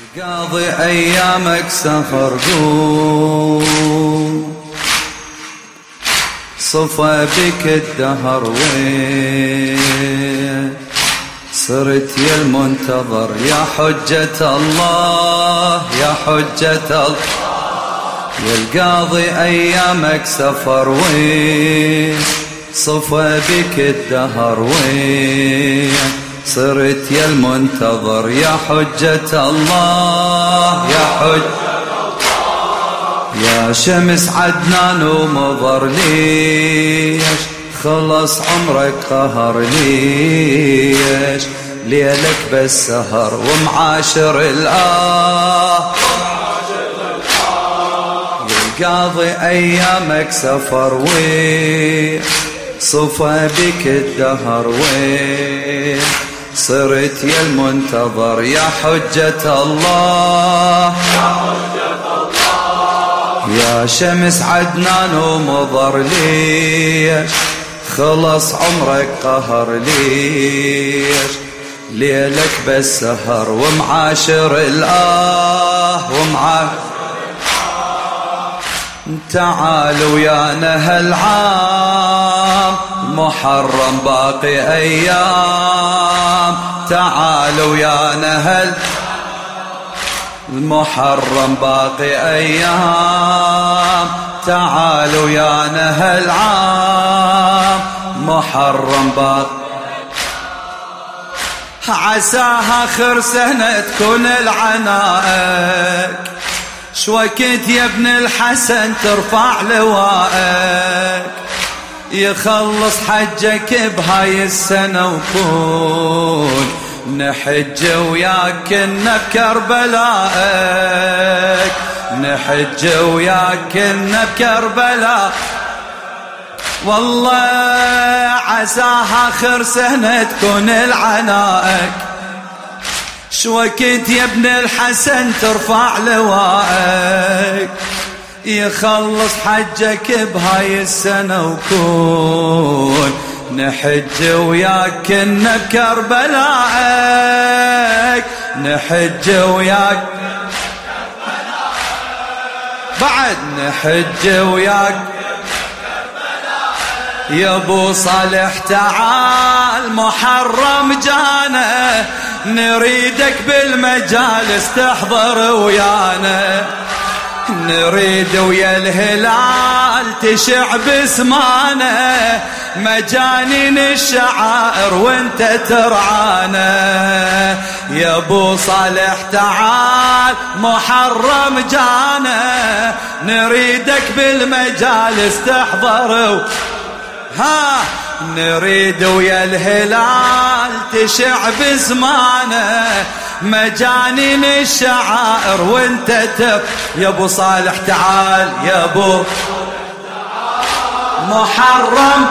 قاضي أيامك سفر قوم صفى بك الدهر وين صرت يا المنتظر يا حجة الله يا حجة الله يا القاضي أيامك سفر وين صفى بك الدهر وين صرت يا المنتظر يا حجة الله يا حجة يا شمس عدنان ومضر ليش خلص عمرك قهر ليش ليلك بس سهر ومعاشر الآه يا القاضي أيامك سفر وين صفى بك الدهر وين صرت يا المنتظر يا حجة الله يا شمس عدنان ومضر ليش خلص عمرك قهر ليش ليلك بس سهر ومعاشر الآه ومعاشر تعالوا يا نهل عام محرم باقي أيام تعالوا يا نهل المحرم باقي أيام تعالوا يا نهل عام محرم باقي عساها آخر سنة تكون العنائك شوكت يا ابن الحسن ترفع لوائك يخلص حجك بهاي السنة وكون نحج وياك كنا بكربلائك نحج وياك كنا بكربلاء والله عساها آخر سنة تكون العنائك شوكت يا ابن الحسن ترفع لوائك يخلص حجك بهاي السنة وكون نحج وياك كنا بكربلائك نحج وياك بعد نحج وياك يا ابو صالح تعال محرم جانا نريدك بالمجالس تحضر ويانا نريد ويا الهلال تشع باسمانا مجانين الشعائر وانت ترعانا يا ابو صالح تعال محرم جانا نريدك بالمجالس تحضر ها نريد ويا الهلال تشع بزمانه مجانين الشعائر وانت يا ابو صالح تعال يا ابو محرم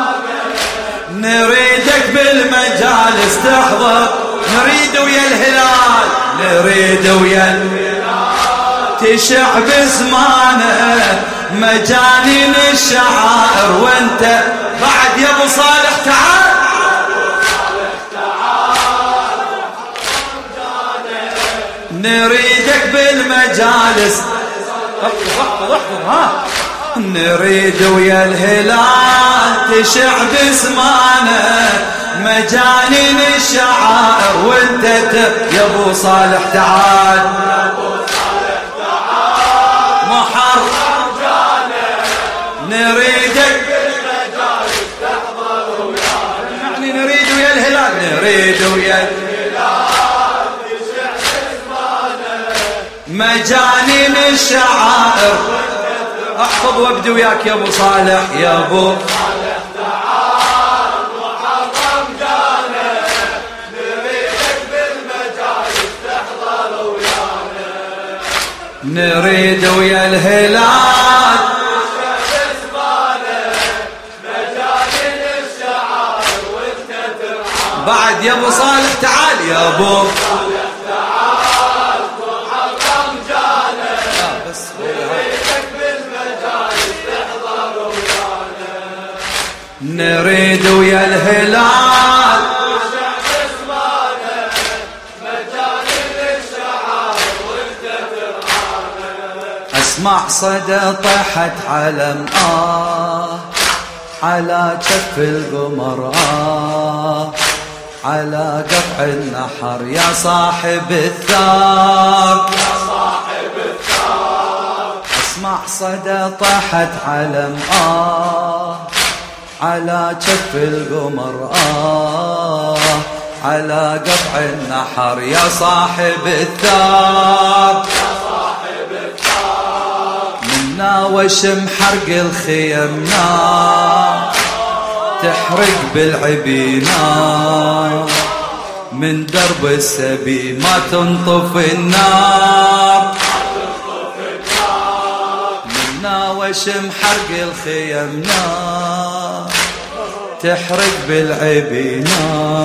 نريدك بالمجالس تحضر نريد ويا الهلال نريد ويا الهلال تشع بزمانه مجانين الشعائر وانت بعد يا ابو صالح تعال نريدك بالمجالس احضر ها نريد ويا الهلال تشع بزمانه مجانين الشعائر وانت يا ابو صالح تعال محرم نريدك بالمجالس تحضر ويانا يعني نريد ويا الهلال نريد ويا الهلال تشع بزمانه مجانين الشعائر احفظ وابدي وياك يا ابو صالح يا ابو صالح تعال محرم جانا نريدك بالمجالس تحضر ويانا نريد ويا الهلال بعد يا ابو صالح تعال يا ابو صالح تعال محرم جانا نريدك بالمجالس تحضر ويانا نريد ويا الهلال مجانين الشعائر اسمع صدى طحت علم على كف القمر على قطع النحر يا صاحب الثار اسمع صدى طحت علم على كف القمر على قطع النحر يا صاحب الثار منا وشم حرق الخيمنا تحرق بالعبينا من درب السبي ما تنطف النار منا وشم حرق الخيمنا تحرق بالعبينا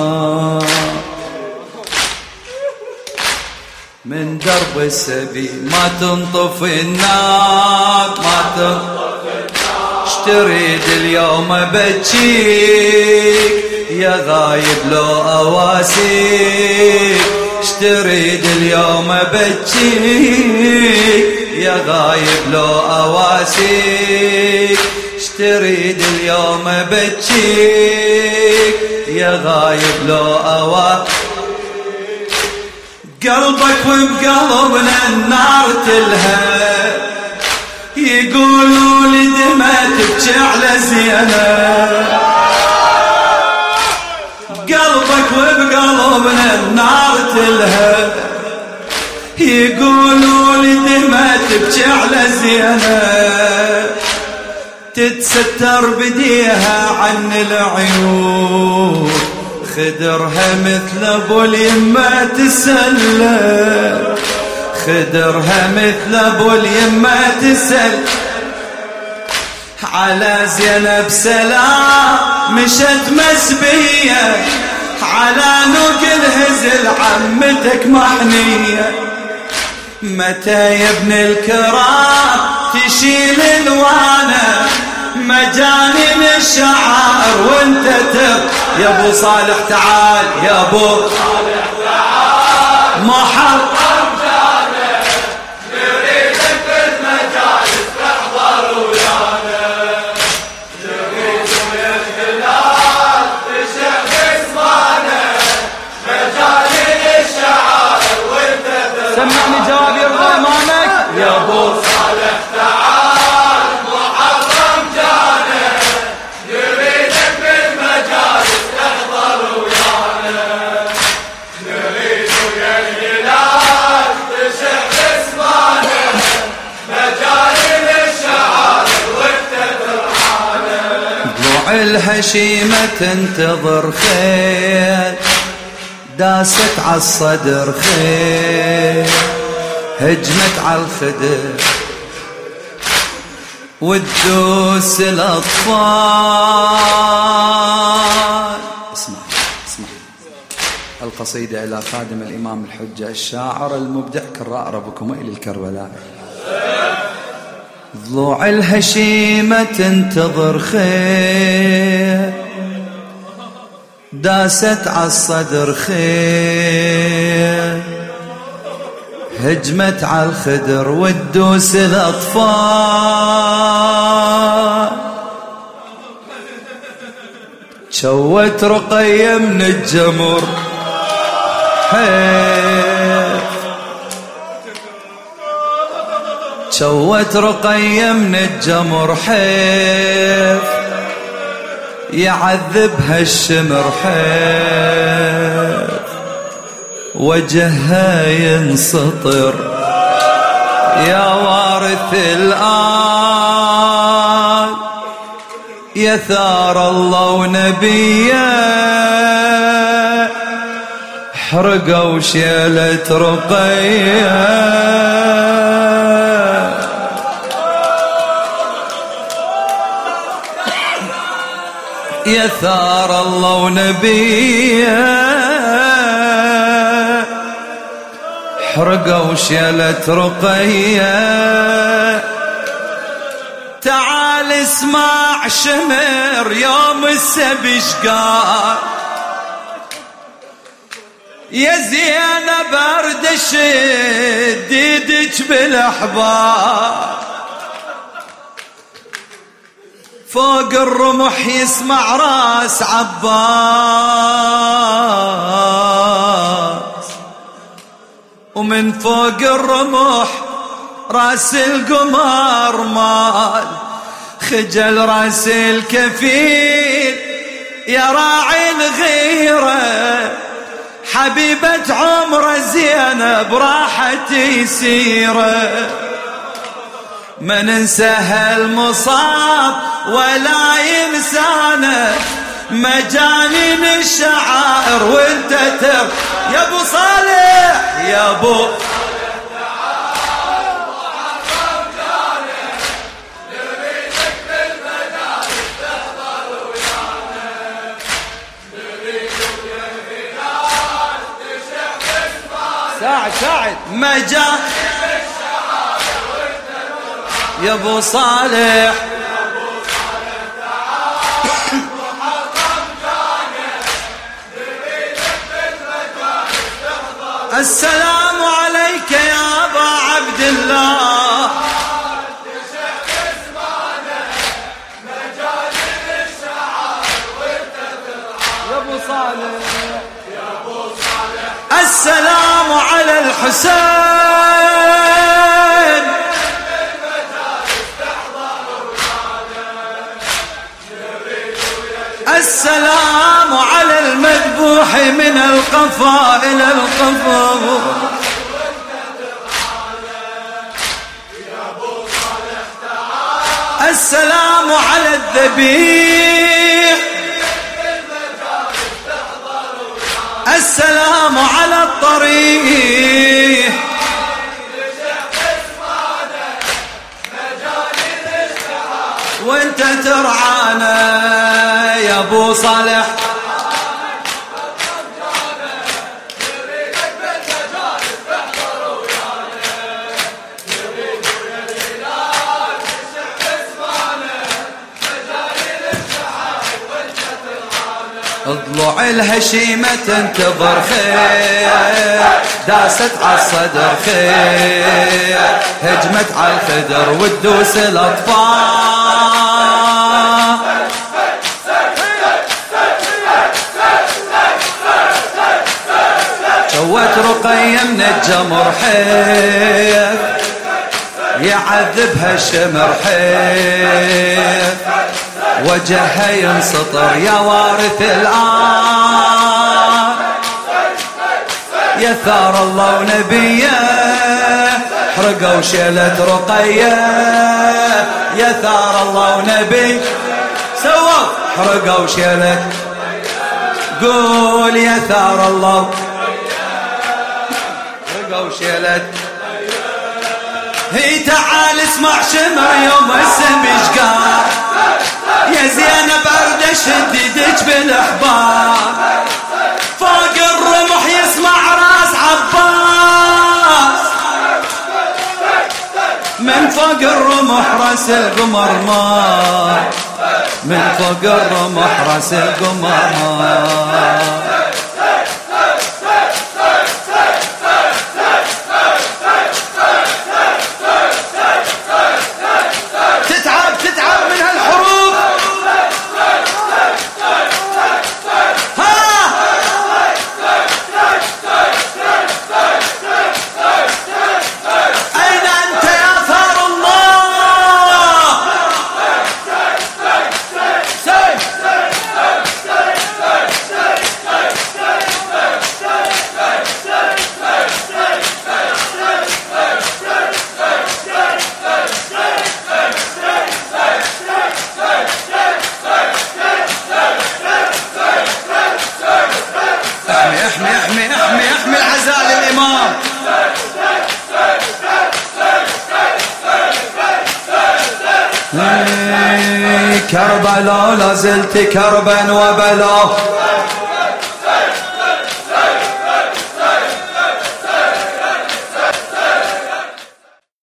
من درب السبي ما تنطف النار ما تنطف النار اشتريد اليوم بجيك يا غايب لو اواسيك اشتريد اليوم بجيك يا غايب لو اواسيك اشتريد اليوم بجيك يا غايب لو اواسيك قلبك وبقلبنا النار تلهب يقولوا لي دمى تبكي على زينب قلبك وبقلبنا النار تلهب يقولوا لي دمى تبكي على زينب تتستر بديها عن العيون خدرها مثل ابو اليمة تسلم خدرها مثل ابو اليمة تسلم على زينب سلام مشت مسبية على نوق الهزل عمتك محنية متى يا ابن الكرام تشيل الوانه مجانين الشعائر وانت يا ابو صالح تعال يا ابو صالح تعال محرم جانا نريدك بالمجالس تحضر ويانا نريد من خلال تشهد اسمانا مجانين الشعائر وانت سمعني جواب يرضى امامك يا ابو صالح تعال محرم جانا نريدك بالمجالس تحضر ويانا نريد يا الهلال تشهد اسمانا مجانين الشعائر وانت درعانا ضلوع الهشيمة تنتظر خير داست عالصدر خير هجمت عالخدر وتدوس الأطفال اسمع القصيدة إلى خادم الإمام الحجة الشاعر المبدع كراء ربكم إلى الكربلاء ضلوع الهشيمة تنتظر خير داست عالصدر خير هجمت عالخدر وتدوس الأطفال شوت رقية من الجمر شوت رقية من الجمر حيف يعذبها الشمر حيف وجهها ينسطر يا وارث الآن يا ثار الله ونبيه حرقوا شيلة رقية يا ثار الله ونبيه حرقوا شيلة رقية تعال اسمع شمر يوم السبي شقار يا زينب اردش ديدك بالاحبار فوق الرمح يسمع راس عباس، ومن فوق الرمح راس القمر مال، خجل راس الكفيل يا راعي الغيرة، حبيبة عمره زينب راحت يسيره، ما ننساها المصاب ولا ينسانا، مجانين الشعائر وانت تر يا ابو صالح يا ابو ساعد مجانين يا ابو صالح السلام عليك يا ابا عبد الله، يا ابو صالح السلام على الحسين، السلام على المذبوح من القفا إلى القفا، السلام على الذبيح، السلام على الطريق، وانت ترعانا يا ابو صالح، اضلع الهشيمة تنتظر خير، داست على الصدر خير، هجمت على الخدر وتدوس الاطفال، سوت رقية من الجمر حيف، يعذبها الشمر حيف، وجهها ينسطر يا وارث الآن، يا ثار الله ونبيه حرقوا شيلة رقية، يا ثار الله ونبي سووا حرقوا شيلة، قول يا ثار الله حرقوا شيلة، هي تعال اسمع شمر يوم السمش قال، يا زينب ارد شديدك بالاحبار، فوق الرمح يسمع راس عباس، من فوق الرمح راس القمر مار، من فوق الرمح راس القمر مار، احمي العزاء للإمام، كربلاء لازلت كربا وبلا،